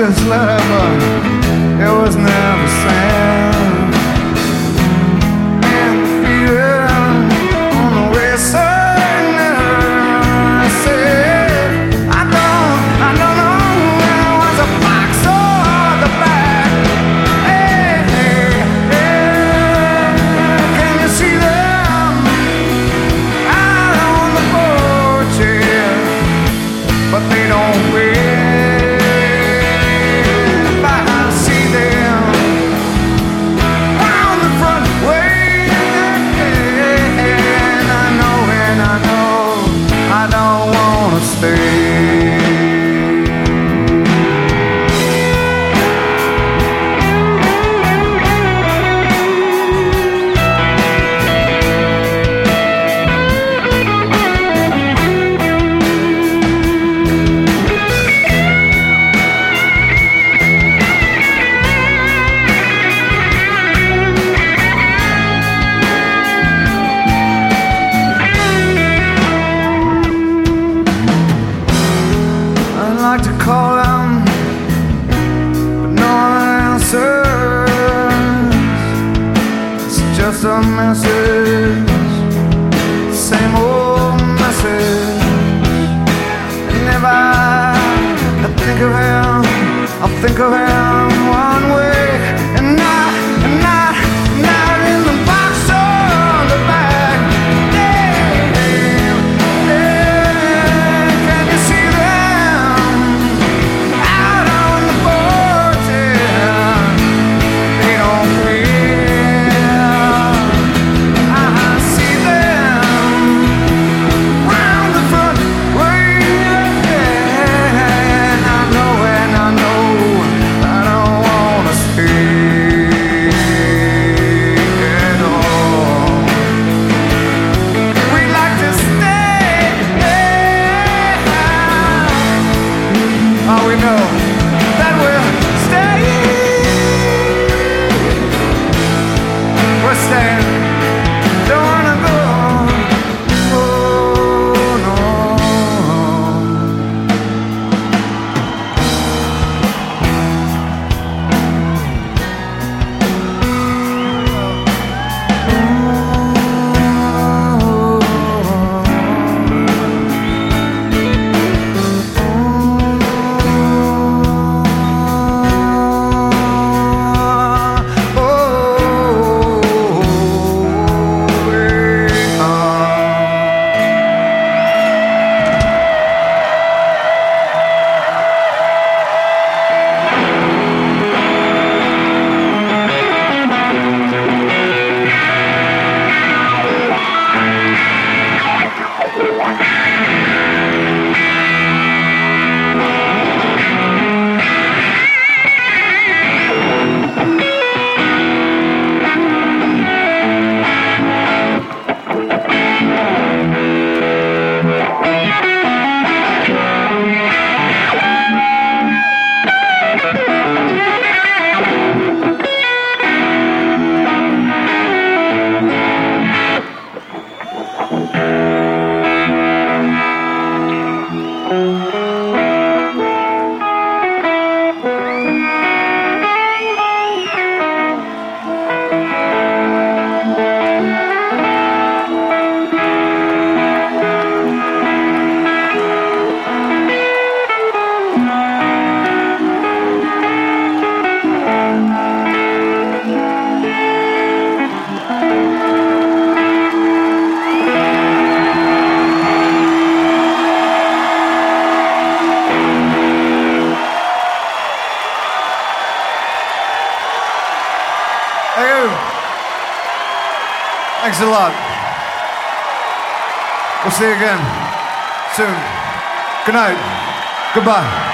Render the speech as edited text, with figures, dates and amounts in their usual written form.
this letter, but it was never sent. And the feeling on the west side now, I said, I don't know, there was a box on the back. Hey, hey, hey, can you see them out on the porch? Yeah, but they don't wait. Like to call them, but no one answers. It's just a message, same old message. And if I think of him, I'll think of him one way, and not in the box on the back. We know that we'll stay. We're staying. Don't wanna go. Oh no. Thanks a lot. We'll see you again soon. Good night. Goodbye.